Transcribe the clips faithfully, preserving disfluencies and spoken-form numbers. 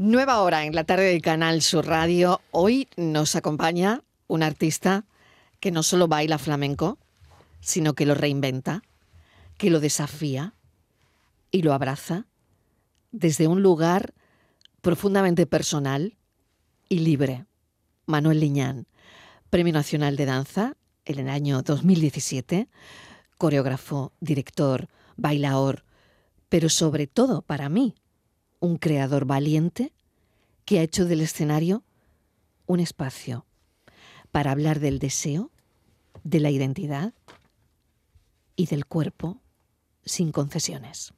Nueva hora en la tarde de Canal Sur Radio. Hoy nos acompaña un artista que no solo baila flamenco, sino que lo reinventa, que lo desafía y lo abraza desde un lugar profundamente personal y libre. Manuel Liñán, Premio Nacional de Danza en el año dos mil diecisiete, coreógrafo, director, bailaor, pero sobre todo para mí, un creador valiente que ha hecho del escenario un espacio para hablar del deseo, de la identidad y del cuerpo sin concesiones.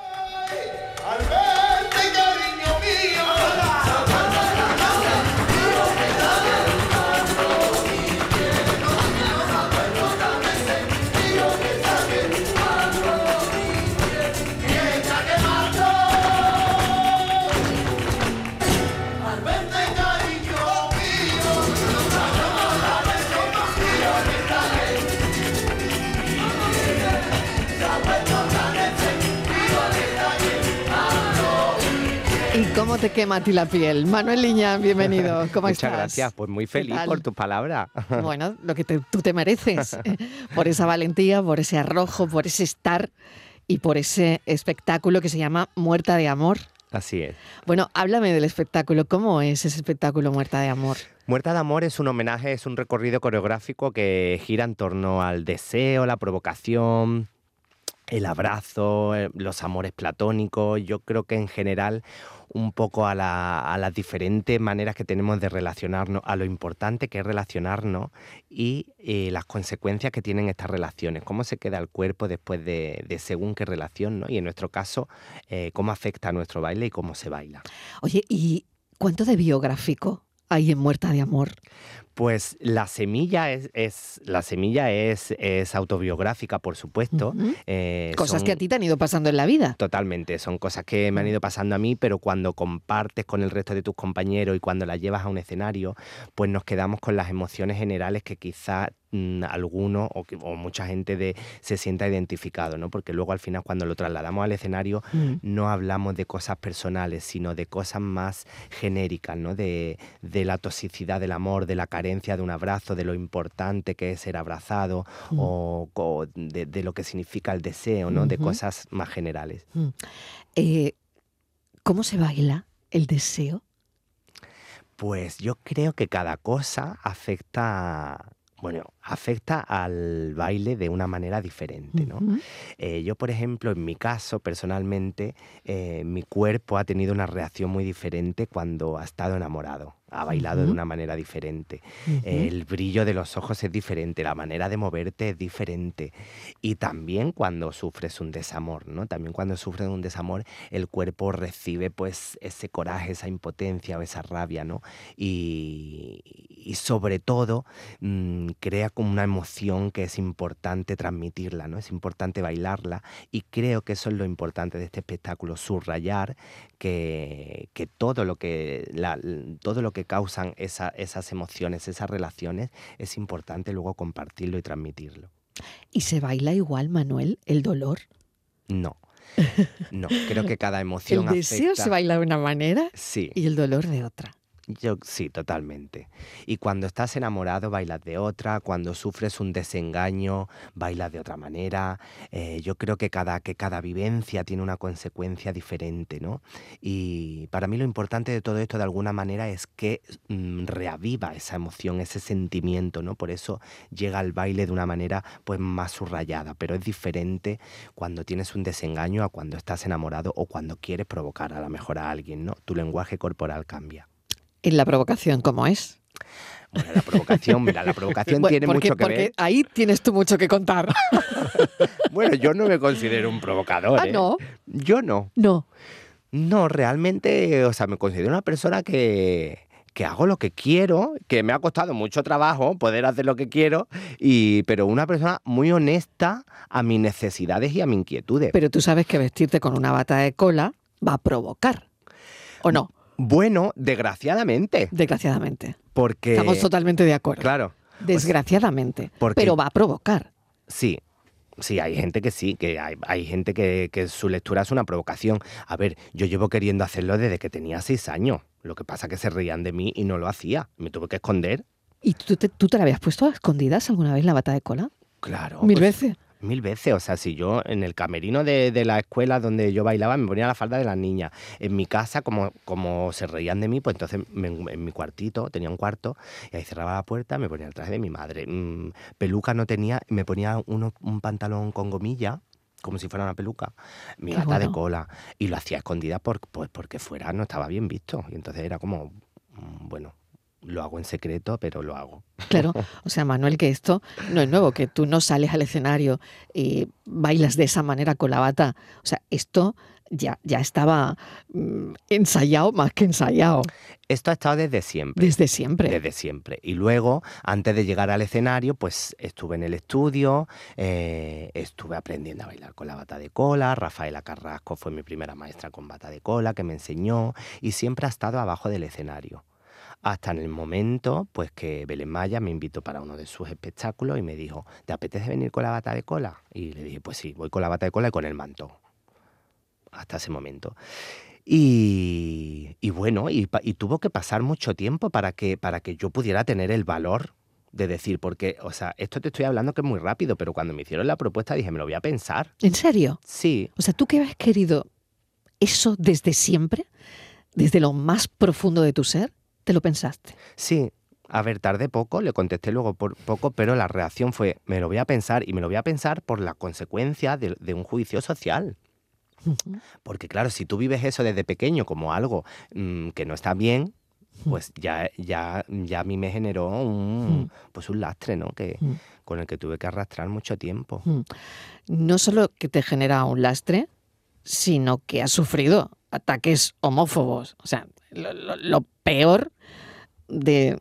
¿Cómo te quema a ti la piel? Manuel Liñán, bienvenido. ¿Cómo Muchas estás? Muchas gracias, pues muy feliz por tus palabras. Bueno, lo que te, tú te mereces, por esa valentía, por ese arrojo, por ese estar y por ese espectáculo que se llama Muerta de Amor. Así es. Bueno, háblame del espectáculo. ¿Cómo es ese espectáculo Muerta de Amor? Muerta de Amor es un homenaje, es un recorrido coreográfico que gira en torno al deseo, la provocación, el abrazo, los amores platónicos. Yo creo que en general un poco a, la, a las diferentes maneras que tenemos de relacionarnos, a lo importante que es relacionarnos y eh, las consecuencias que tienen estas relaciones, cómo se queda el cuerpo después de, de según qué relación, ¿no? Y en nuestro caso, eh, cómo afecta a nuestro baile y cómo se baila. Oye, ¿y cuánto de biográfico hay en Muerta de Amor? Pues la semilla es, es la semilla es, es autobiográfica, por supuesto. Uh-huh. eh, cosas son, que a ti te han ido pasando en la vida. Totalmente, son cosas que me han ido pasando a mí, pero cuando compartes con el resto de tus compañeros y cuando las llevas a un escenario, pues nos quedamos con las emociones generales que quizás mmm, alguno o, que, o mucha gente de, se sienta identificado, ¿no? Porque luego al final cuando lo trasladamos al escenario uh-huh. no hablamos de cosas personales, sino de cosas más genéricas, ¿no? De, de la toxicidad del amor, de la carencia de un abrazo, de lo importante que es ser abrazado mm. o, o de, de lo que significa el deseo, ¿no? Uh-huh. De cosas más generales. Mm. Eh, ¿Cómo se baila el deseo? Pues yo creo que cada cosa afecta... Bueno, afecta al baile de una manera diferente, ¿no? Uh-huh. Eh, yo, por ejemplo, en mi caso, personalmente, eh, mi cuerpo ha tenido una reacción muy diferente cuando ha estado enamorado. Ha bailado uh-huh. de una manera diferente. Uh-huh. El brillo de los ojos es diferente, la manera de moverte es diferente. Y también cuando sufres un desamor, ¿no? También cuando sufres un desamor, el cuerpo recibe pues ese coraje, esa impotencia o esa rabia, ¿no? Y, y sobre todo mmm, crea como una emoción que es importante transmitirla, ¿no? Es importante bailarla y creo que eso es lo importante de este espectáculo, subrayar que, que todo lo que la, todo lo que causan esa, esas emociones, esas relaciones, es importante luego compartirlo y transmitirlo. ¿Y se baila igual, Manuel, el dolor? No, no, creo que cada emoción ¿El deseo afecta... se baila de una manera sí. y el dolor de otra? Yo sí, totalmente. Y cuando estás enamorado bailas de otra, cuando sufres un desengaño bailas de otra manera. Eh, yo creo que cada, que cada vivencia tiene una consecuencia diferente, ¿no? Y para mí lo importante de todo esto de alguna manera es que mmm, reaviva esa emoción, ese sentimiento, ¿no? Por eso llega al baile de una manera pues más subrayada, pero es diferente cuando tienes un desengaño a cuando estás enamorado o cuando quieres provocar a lo mejor a alguien, ¿no? Tu lenguaje corporal cambia. ¿Y la provocación cómo es? Bueno, la provocación, mira, la provocación bueno, tiene porque, mucho que porque ver. Ahí tienes tú mucho que contar. Bueno, yo no me considero un provocador. ¿Ah, ¿eh? no? Yo no. No. No, realmente, o sea, me considero una persona que, que hago lo que quiero, que me ha costado mucho trabajo poder hacer lo que quiero, y, pero una persona muy honesta a mis necesidades y a mis inquietudes. Pero tú sabes que vestirte con una bata de cola va a provocar, ¿o no? Bueno, desgraciadamente. Desgraciadamente. Porque... Estamos totalmente de acuerdo. Claro. Desgraciadamente. Porque... Pero va a provocar. Sí. Sí, hay gente que sí, que hay, hay gente que, que su lectura es una provocación. A ver, yo llevo queriendo hacerlo desde que tenía seis años. Lo que pasa es que se reían de mí y no lo hacía. Me tuve que esconder. ¿Y tú te, tú te la habías puesto a escondidas alguna vez la bata de cola? Claro. Mil pues, veces. Mil veces. O sea, si yo en el camerino de, de la escuela donde yo bailaba me ponía la falda de las niñas. En mi casa, como, como se reían de mí, pues entonces me, en mi cuartito, tenía un cuarto, y ahí cerraba la puerta, me ponía el traje de mi madre. Mm, peluca no tenía, me ponía uno, un pantalón con gomilla, como si fuera una peluca, mi Qué bata bueno. de cola, y lo hacía escondida por, pues porque fuera, no estaba bien visto. Y entonces era como, mm, bueno, lo hago en secreto, pero lo hago. Claro, o sea, Manuel, que esto no es nuevo, que tú no sales al escenario y bailas de esa manera con la bata. O sea, esto ya, ya estaba mm, ensayado más que ensayado, Esto ha estado desde siempre. desde siempre. Desde siempre. Y luego, antes de llegar al escenario, pues estuve en el estudio, eh, estuve aprendiendo a bailar con la bata de cola. Rafaela Carrasco fue mi primera maestra con bata de cola, que me enseñó, y siempre ha estado abajo del escenario. Hasta en el momento, pues que Belén Maya me invitó para uno de sus espectáculos y me dijo, ¿te apetece venir con la bata de cola? Y le dije, pues sí, voy con la bata de cola y con el manto. Hasta ese momento. Y, y bueno, y, y tuvo que pasar mucho tiempo para que, para que yo pudiera tener el valor de decir, porque, o sea, esto te estoy hablando que es muy rápido, pero cuando me hicieron la propuesta dije, me lo voy a pensar. ¿En serio? Sí. O sea, ¿tú que has querido eso desde siempre? ¿Desde lo más profundo de tu ser? ¿Te lo pensaste? Sí. A ver, tardé poco, le contesté luego por poco, pero la reacción fue, me lo voy a pensar, y me lo voy a pensar por la consecuencia de, de un juicio social. Uh-huh. Porque claro, si tú vives eso desde pequeño como algo mmm, que no está bien, pues ya, ya, ya a mí me generó un, pues un lastre, ¿no? Que, con el que tuve que arrastrar mucho tiempo. No solo que te genera un lastre, sino que has sufrido ataques homófobos. O sea, lo, lo, lo peor de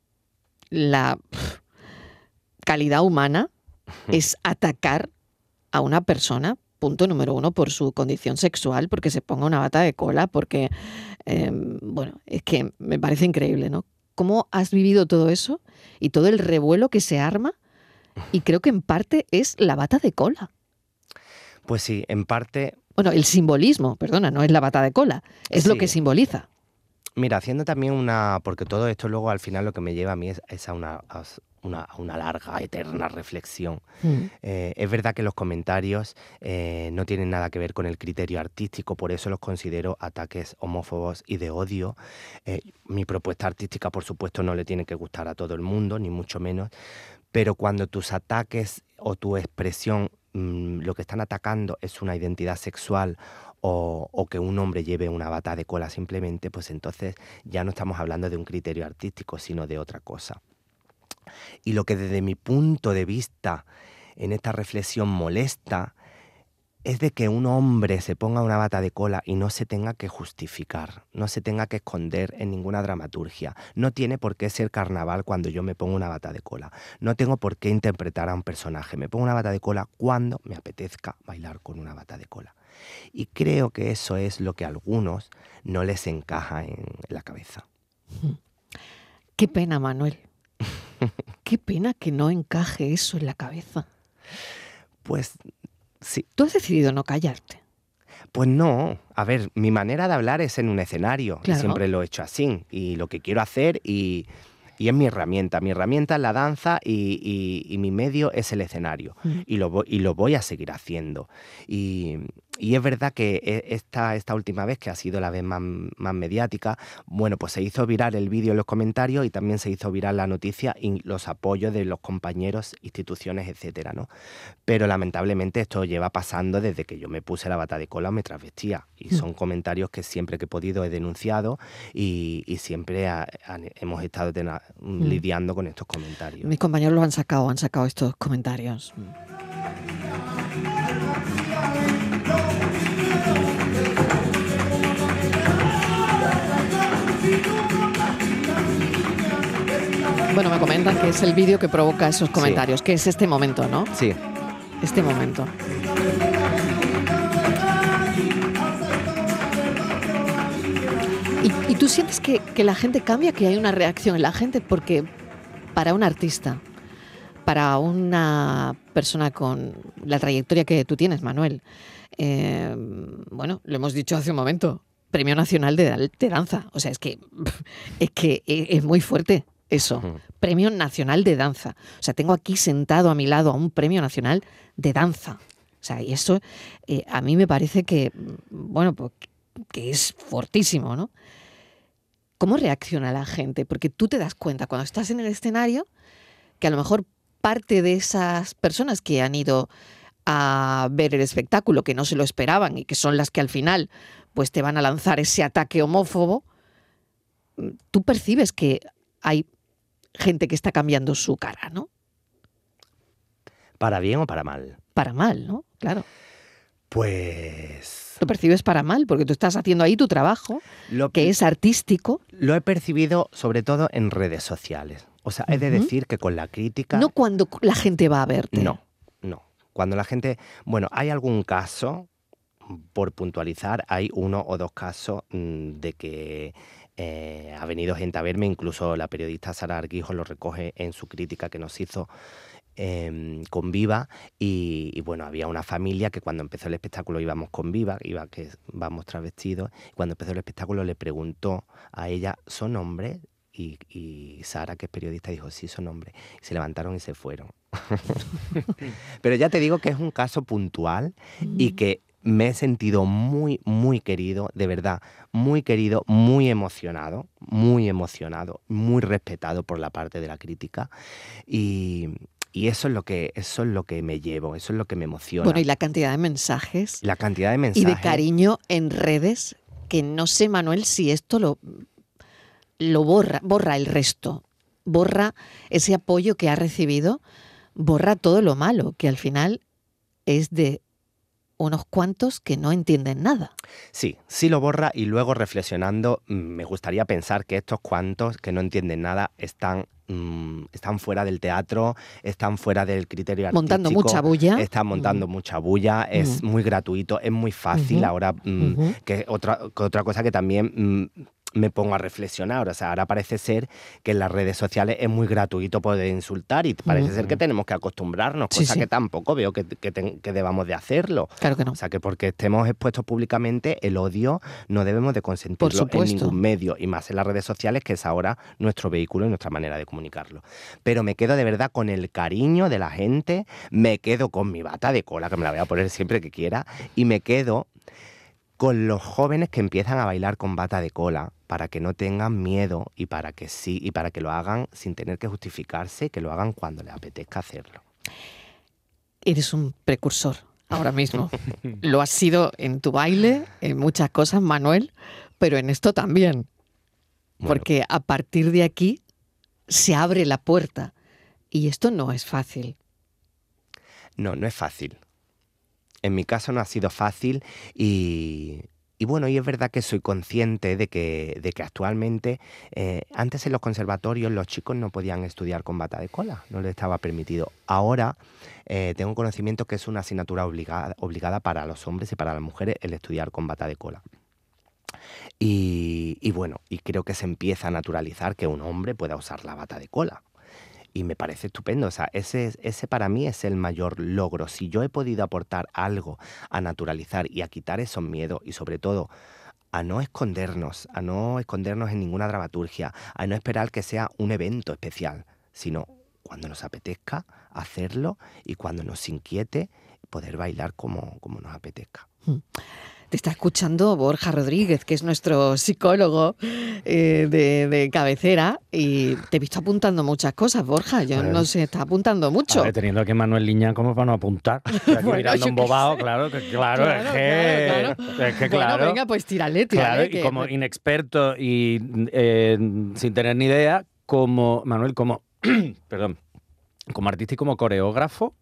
la pff, calidad humana es atacar a una persona, punto número uno, por su condición sexual, porque se ponga una bata de cola, porque, eh, bueno, es que me parece increíble, ¿no? ¿Cómo has vivido todo eso y todo el revuelo que se arma? Y creo que en parte es la bata de cola. Pues sí, en parte... Bueno, el simbolismo, perdona, no es la bata de cola, es sí. lo que simboliza. Mira, haciendo también una... Porque todo esto luego al final lo que me lleva a mí es, es a una... A Una, una larga, eterna reflexión. Mm. Eh, es verdad que los comentarios eh, no tienen nada que ver con el criterio artístico, por eso los considero ataques homófobos y de odio. Eh, mi propuesta artística, por supuesto, no le tiene que gustar a todo el mundo, ni mucho menos, pero cuando tus ataques o tu expresión, mmm, lo que están atacando es una identidad sexual o, o que un hombre lleve una bata de cola simplemente, pues entonces ya no estamos hablando de un criterio artístico, sino de otra cosa. Y lo que desde mi punto de vista en esta reflexión molesta es de que un hombre se ponga una bata de cola y no se tenga que justificar, no se tenga que esconder en ninguna dramaturgia. No tiene por qué ser carnaval cuando yo me pongo una bata de cola. No tengo por qué interpretar a un personaje. Me pongo una bata de cola cuando me apetezca bailar con una bata de cola. Y creo que eso es lo que a algunos no les encaja en la cabeza. Qué pena, Manuel. Qué pena que no encaje eso en la cabeza. Pues sí. ¿Tú has decidido no callarte? Pues no. A ver, mi manera de hablar es en un escenario. Claro. Y siempre lo he hecho así. Y lo que quiero hacer y, y es mi herramienta. Mi herramienta es la danza y, y, y mi medio es el escenario. Mm. Y, lo voy, y lo voy a seguir haciendo. Y, y es verdad que esta, esta última vez, que ha sido la vez más, más mediática, bueno, pues se hizo viral el vídeo en los comentarios y también se hizo viral la noticia y los apoyos de los compañeros, instituciones, etcétera, ¿no? Pero lamentablemente esto lleva pasando desde que yo me puse la bata de cola o me travestía. Y son mm. comentarios que siempre que he podido he denunciado y, y siempre ha, han, hemos estado tena, mm. lidiando con estos comentarios. Mis compañeros lo han sacado, han sacado estos comentarios. Bueno, me comentan que es el vídeo que provoca esos comentarios, sí. Que es este momento, ¿no? Sí. Este momento. ¿Y, y tú sientes que, que la gente cambia, que hay una reacción en la gente? Porque para un artista, para una persona con la trayectoria que tú tienes, Manuel, eh, bueno, lo hemos dicho hace un momento, Premio Nacional de, de Danza. O sea, es que, es que es muy fuerte eso. Uh-huh. Premio Nacional de Danza. O sea, tengo aquí sentado a mi lado a un Premio Nacional de Danza. O sea, y eso eh, a mí me parece que, bueno, pues, que es fortísimo, ¿no? ¿Cómo reacciona la gente? Porque tú te das cuenta cuando estás en el escenario que a lo mejor parte de esas personas que han ido a ver el espectáculo, que no se lo esperaban y que son las que al final pues te van a lanzar ese ataque homófobo, tú percibes que hay gente que está cambiando su cara, ¿no? ¿Para bien o para mal? Para mal, ¿no? Claro. Pues... Lo percibes para mal, porque tú estás haciendo ahí tu trabajo, lo, que es artístico. Lo he percibido sobre todo en redes sociales. O sea, uh-huh. he de decir que con la crítica... No cuando la gente va a verte. No, no. Cuando la gente... Bueno, hay algún caso, por puntualizar, hay uno o dos casos mmm, de que eh, ha venido gente a verme, incluso la periodista Sara Arguijo lo recoge en su crítica que nos hizo eh, con Viva, y, y bueno, había una familia que cuando empezó el espectáculo íbamos con Viva, iba que vamos travestidos, cuando empezó el espectáculo le preguntó a ella, ¿son hombres? Y, y Sara, que es periodista, dijo, sí, son hombres. Y se levantaron y se fueron. Pero ya te digo que es un caso puntual y que me he sentido muy, muy querido, de verdad, muy querido, muy emocionado, muy emocionado, muy respetado por la parte de la crítica. Y, y eso es lo que, eso es lo que me llevo, eso es lo que me emociona. Bueno, y la cantidad de mensajes. La cantidad de mensajes. Y de cariño en redes, que no sé, Manuel, si esto lo... lo borra, borra el resto, borra ese apoyo que ha recibido, borra todo lo malo, que al final es de unos cuantos que no entienden nada. Sí, sí lo borra, y luego reflexionando me gustaría pensar que estos cuantos que no entienden nada están, mmm, están fuera del teatro, están fuera del criterio artístico. Montando mucha bulla. Están montando uh-huh. mucha bulla, es uh-huh. muy gratuito, es muy fácil uh-huh. ahora, mmm, uh-huh. que, otra, que otra cosa que también... Mmm, me pongo a reflexionar, o sea, ahora parece ser que en las redes sociales es muy gratuito poder insultar y parece uh-huh. ser que tenemos que acostumbrarnos, cosa sí, sí. que tampoco veo que, que, te, que debamos de hacerlo. Claro que no. O sea, que porque estemos expuestos públicamente, el odio no debemos de consentirlo en ningún medio, y más en las redes sociales, que es ahora nuestro vehículo y nuestra manera de comunicarlo. Pero me quedo de verdad con el cariño de la gente, me quedo con mi bata de cola, que me la voy a poner siempre que quiera, y me quedo con los jóvenes que empiezan a bailar con bata de cola, para que no tengan miedo y para que sí y para que lo hagan sin tener que justificarse, que lo hagan cuando les apetezca hacerlo. Eres un precursor ahora mismo. Lo has sido en tu baile, en muchas cosas, Manuel, pero en esto también. Bueno. Porque a partir de aquí se abre la puerta y esto no es fácil. No, no es fácil. En mi caso no ha sido fácil y... Y bueno, y es verdad que soy consciente de que, de que actualmente, eh, antes en los conservatorios los chicos no podían estudiar con bata de cola, no les estaba permitido. Ahora eh, tengo conocimiento que es una asignatura obligada, obligada para los hombres y para las mujeres el estudiar con bata de cola. Y, y bueno, y creo que se empieza a naturalizar que un hombre pueda usar la bata de cola. Y me parece estupendo, o sea, ese, ese para mí es el mayor logro. Si yo he podido aportar algo a naturalizar y a quitar esos miedos y sobre todo a no escondernos, a no escondernos en ninguna dramaturgia, a no esperar que sea un evento especial, sino cuando nos apetezca hacerlo y cuando nos inquiete poder bailar como, como nos apetezca. Te está escuchando Borja Rodríguez, que es nuestro psicólogo eh, de, de cabecera, y te he visto apuntando muchas cosas, Borja. Yo no sé, está apuntando mucho. A ver, teniendo aquí a Manuel Liñán, ¿cómo para no apuntar? Estoy aquí bueno, mirando embobado, claro, que, claro, claro, es que claro, claro. Es que claro. Bueno, venga, pues tírale, tírale. Claro, que... y como inexperto y eh, sin tener ni idea, como Manuel, como, perdón, como artista y como coreógrafo,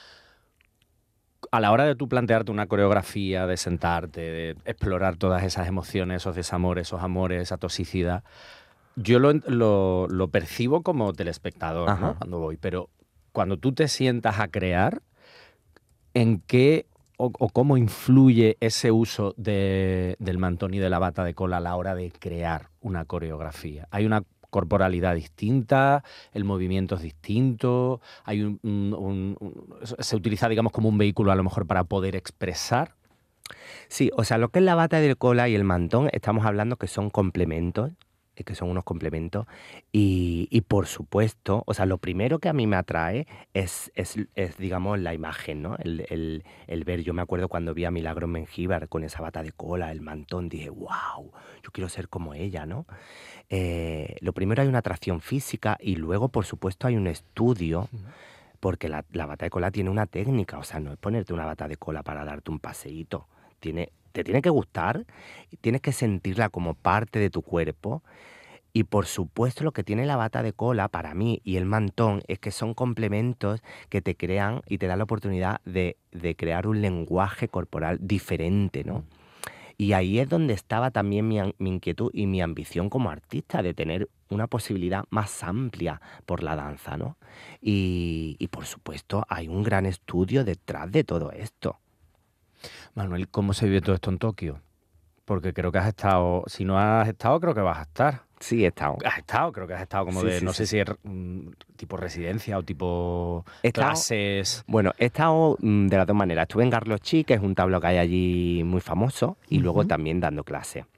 a la hora de tú plantearte una coreografía, de sentarte, de explorar todas esas emociones, esos desamores, esos amores, esa toxicidad, yo lo, lo, lo percibo como telespectador, ¿no? Cuando voy, pero cuando tú te sientas a crear, ¿en qué o, o cómo influye ese uso de, del mantón y de la bata de cola a la hora de crear una coreografía? ¿Hay una corporalidad distinta, el movimiento es distinto, hay un, un, un, un, se utiliza, digamos, como un vehículo a lo mejor para poder expresar. Sí, o sea, lo que es la bata de cola y el mantón, estamos hablando que son complementos, que son unos complementos, y, y por supuesto, o sea, lo primero que a mí me atrae es, es, es digamos, la imagen, ¿no? El, el, el ver, yo me acuerdo cuando vi a Milagros Mengíbar con esa bata de cola, el mantón, dije, wow, yo quiero ser como ella, ¿no? Eh, lo primero hay una atracción física y luego, por supuesto, hay un estudio, porque la, la bata de cola tiene una técnica, o sea, no es ponerte una bata de cola para darte un paseíto, tiene... Te tiene que gustar, tienes que sentirla como parte de tu cuerpo y por supuesto lo que tiene la bata de cola para mí y el mantón es que son complementos que te crean y te dan la oportunidad de, de crear un lenguaje corporal diferente, ¿no? Y ahí es donde estaba también mi, mi inquietud y mi ambición como artista de tener una posibilidad más amplia por la danza, ¿no? Y, y por supuesto hay un gran estudio detrás de todo esto. Manuel, ¿cómo se vive todo esto en Tokio? Porque creo que has estado, si no has estado, creo que vas a estar. Sí, he estado. Has estado, creo que has estado como Sí, de, sí, no sí. sé si es mm, tipo residencia o tipo He estado- clases. Bueno, he estado mm, de las dos maneras. Estuve en Garlochi, que es un tablao que hay allí muy famoso, y luego Ujú. también dando clases.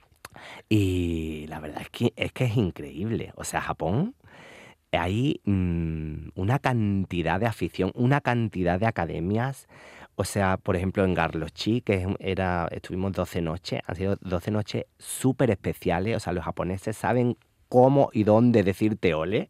Y la verdad es que es, que es increíble. O sea, Japón, hay mm, una cantidad de afición, una cantidad de academias. O sea, por ejemplo, en Garlochi, que es un- era, estuvimos doce noches, han sido doce noches súper especiales. O sea, los japoneses saben cómo y dónde decirte ole.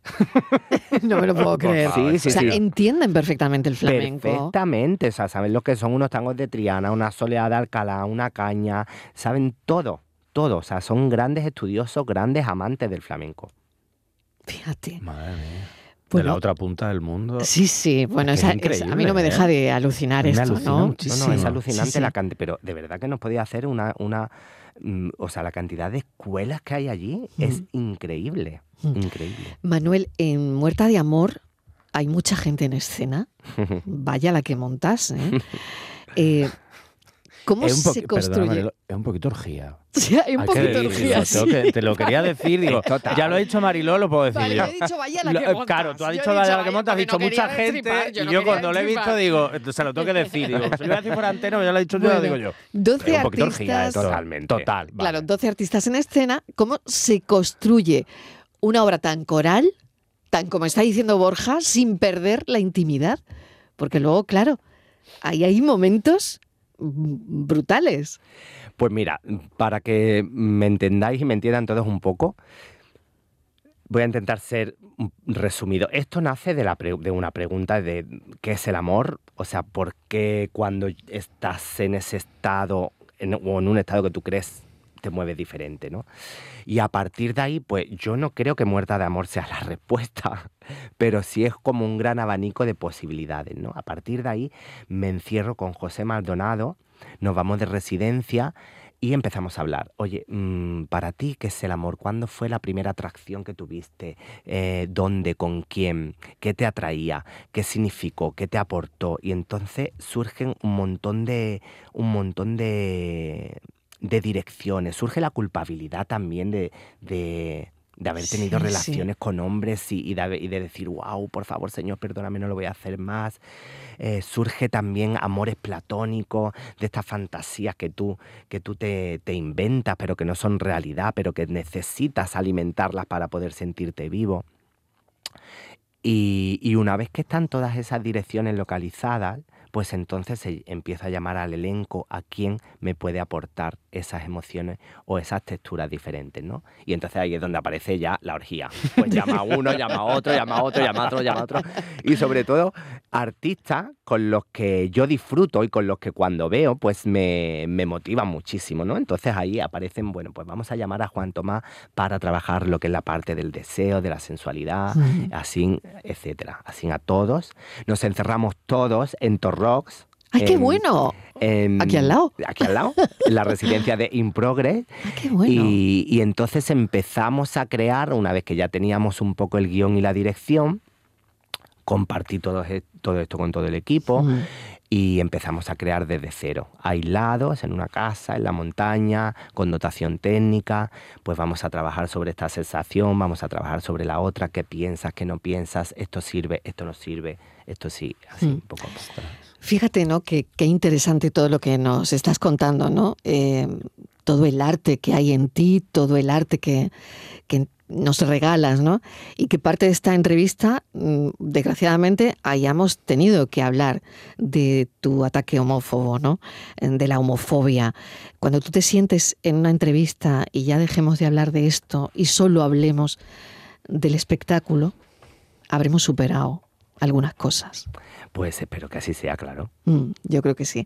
No me lo puedo Por creer. favor, Sí, O sí, sea, sí. entienden perfectamente el flamenco. Perfectamente, o sea, saben lo que son unos tangos de Triana, una soleá de Alcalá, una caña, saben todo, todo, o sea, son grandes estudiosos, grandes amantes del flamenco. Fíjate. Madre mía. De Bueno, la otra punta del mundo. Sí, sí, bueno, Es que esa- es es- a mí no increíble, me deja ¿eh? de alucinar Me esto, alucina ¿no? No, muchísimo. no, es Sí, alucinante sí. la cantidad, pero de verdad que nos podía hacer una, una, mm, o sea, la cantidad de escuelas que hay allí es increíble, Mm. increíble. Manuel, en Muerta de Amor hay mucha gente en escena. Vaya la que montas, ¿eh? Eh, ¿Cómo Es un se poqui- perdona, construye? Marilo, es un poquito orgía. Sí, hay un Hay que poquito de decirlo, orgía, tengo sí. que- te lo quería decir, digo, Total. ya lo ha dicho Mariló, lo puedo decir Vale, yo. yo he dicho vaya la Lo- que eh, montas. Claro, tú has Yo he dicho dicho vaya la que vaya montas, has porque dicho no quería mucha gente destripar, yo y no yo quería cuando lo he visto destripar. digo, entonces lo tengo que decir, digo, si lo iba a decir por antena, ya lo he dicho yo, Bueno, lo digo yo. doce Es un poquito orgía artistas- esto. Totalmente. Total, vale. Claro, doce artistas en escena. ¿Cómo se construye una obra tan coral, tan como está diciendo Borja, sin perder la intimidad? Porque luego, claro, ahí hay momentos mm, brutales. Pues mira, para que me entendáis y me entiendan todos un poco, voy a intentar ser mm, resumido. Esto nace de, la pre- de una pregunta de ¿qué es el amor? O sea, ¿por qué cuando estás en ese estado en- o en un estado que tú crees te mueves diferente, ¿no? Y a partir de ahí, pues yo no creo que Muerta de Amor sea la respuesta, pero sí es como un gran abanico de posibilidades, ¿no? A partir de ahí me encierro con José Maldonado, nos vamos de residencia y empezamos a hablar. Oye, mm, para ti, ¿qué es el amor? ¿Cuándo fue la primera atracción que tuviste? Eh, ¿Dónde? ¿Con quién? ¿Qué te atraía? ¿Qué significó? ¿Qué te aportó? Y entonces surgen un montón de, un montón de, de direcciones. Surge la culpabilidad también de, de, de haber tenido Sí, sí. relaciones con hombres y, y de, haber- y de decir, wow, por favor, Señor, perdóname, no lo voy a hacer más. Eh, surge también amores platónicos, de estas fantasías que tú, que tú te, te inventas, pero que no son realidad, pero que necesitas alimentarlas para poder sentirte vivo. Y, y una vez que están todas esas direcciones localizadas, pues entonces se empieza a llamar al elenco a quién me puede aportar esas emociones o esas texturas diferentes, ¿no? Y entonces ahí es donde aparece ya la orgía. Pues llama a uno, llama a otro, llama a otro, llama a otro, llama a otro. Y sobre todo artistas con los que yo disfruto y con los que cuando veo pues me, me motivan muchísimo, ¿no? Entonces ahí aparecen, bueno, pues vamos a llamar a Juan Tomás para trabajar lo que es la parte del deseo, de la sensualidad, Mm. así, etcétera. Así a todos. Nos encerramos todos en Torrox. ¡Ay, qué en- bueno! en- Aquí al lado. Aquí al lado, en la residencia de In Progress. ¡Ah, qué bueno! Y, y entonces empezamos a crear, una vez que ya teníamos un poco el guión y la dirección, compartí todo, todo esto con todo el equipo. Mm. Y empezamos a crear desde cero, aislados, en una casa, en la montaña, con dotación técnica. Pues vamos a trabajar sobre esta sensación, vamos a trabajar sobre la otra, qué piensas, qué no piensas, esto sirve, esto no sirve, esto sí, así mm. un poco. Fíjate, ¿no? Qué, qué interesante todo lo que nos estás contando, ¿no? Eh, todo el arte que hay en ti, todo el arte que, que nos regalas, ¿no? Y que parte de esta entrevista, desgraciadamente, hayamos tenido que hablar de tu ataque homófobo, ¿no? De la homofobia. Cuando tú te sientes en una entrevista y ya dejemos de hablar de esto y solo hablemos del espectáculo, habremos superado algunas cosas. Pues espero que así sea, claro. Mm, yo creo que sí.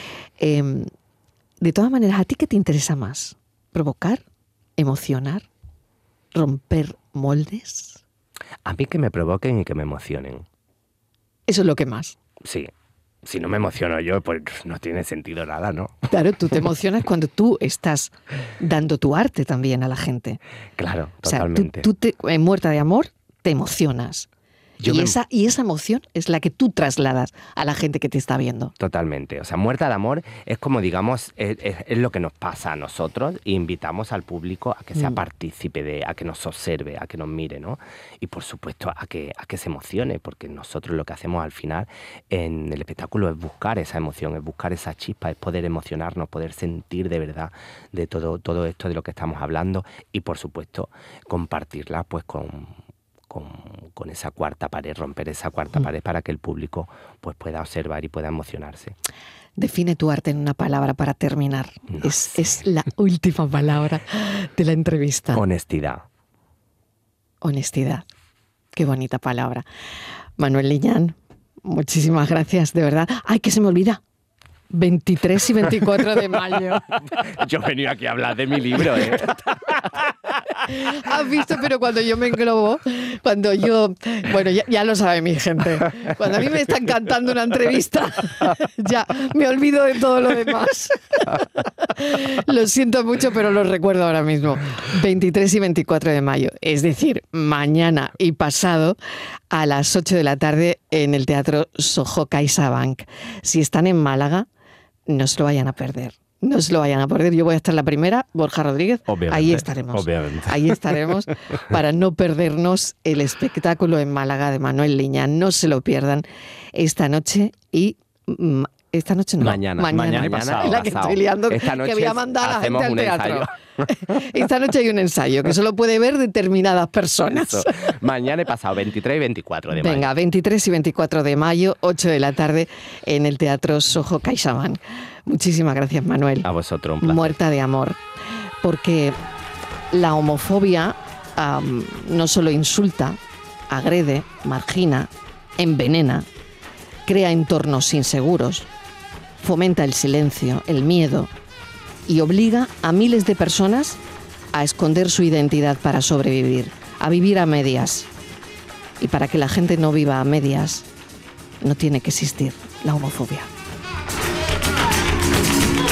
Eh, de todas maneras, ¿a ti qué te interesa más? ¿Provocar? ¿Emocionar? ¿Romper moldes? A mí que me provoquen y que me emocionen. Eso es lo que más. Sí. Si no me emociono yo, pues no tiene sentido nada, ¿no? Claro, tú te emocionas cuando tú estás dando tu arte también a la gente. Claro, totalmente. O sea, tú, tú te, en Muerta de Amor te emocionas. Y, me... esa, y esa emoción es la que tú trasladas a la gente que te está viendo. Totalmente. O sea, Muerta de Amor es como, digamos, es, es, es lo que nos pasa a nosotros e invitamos al público a que sea mm. partícipe de, a que nos observe, a que nos mire, ¿no? Y por supuesto a que, a que se emocione, porque nosotros lo que hacemos al final en el espectáculo es buscar esa emoción, es buscar esa chispa, es poder emocionarnos, poder sentir de verdad de todo, todo esto de lo que estamos hablando y por supuesto compartirla pues con... Con, con esa cuarta pared, romper esa cuarta mm. pared para que el público pues, pueda observar y pueda emocionarse. Define tu arte en una palabra para terminar. No es, sé. es la última palabra de la entrevista. Honestidad. Honestidad. Qué bonita palabra. Manuel Liñán, muchísimas gracias, de verdad. ¡Ay, que se me olvida! veintitrés y veinticuatro de mayo. Yo he venido aquí a hablar de mi libro, ¿eh? Has visto, pero cuando yo me englobo, cuando yo... Bueno, ya, ya lo sabe mi gente. Cuando a mí me están cantando una entrevista, ya me olvido de todo lo demás. Lo siento mucho, pero lo recuerdo ahora mismo. veintitrés y veinticuatro de mayo. Es decir, mañana y pasado a las ocho de la tarde en el Teatro Soho CaixaBank. Si están en Málaga, no se lo vayan a perder. No se lo vayan a perder. Yo voy a estar la primera, Borja Rodríguez. Obviamente, ahí estaremos. Obviamente. Ahí estaremos para no perdernos el espectáculo en Málaga de Manuel Liñán. No se lo pierdan esta noche y... Esta noche no. Mañana. Mañana, mañana y pasado. La que pasado. estoy liando, Esta noche que voy a mandar a la gente al teatro. Ensayo. Esta noche hay un ensayo que solo puede ver determinadas personas. Eso. Mañana y pasado, veintitrés y veinticuatro de mayo. Venga, veintitrés y veinticuatro de mayo, ocho de la tarde, en el Teatro Soho CaixaBank. Muchísimas gracias, Manuel. A vosotros, un placer. Muerta de Amor. Porque la homofobia um, no solo insulta, agrede, margina, envenena, crea entornos inseguros, fomenta el silencio, el miedo y obliga a miles de personas a esconder su identidad para sobrevivir, a vivir a medias. Y para que la gente no viva a medias, no tiene que existir la homofobia.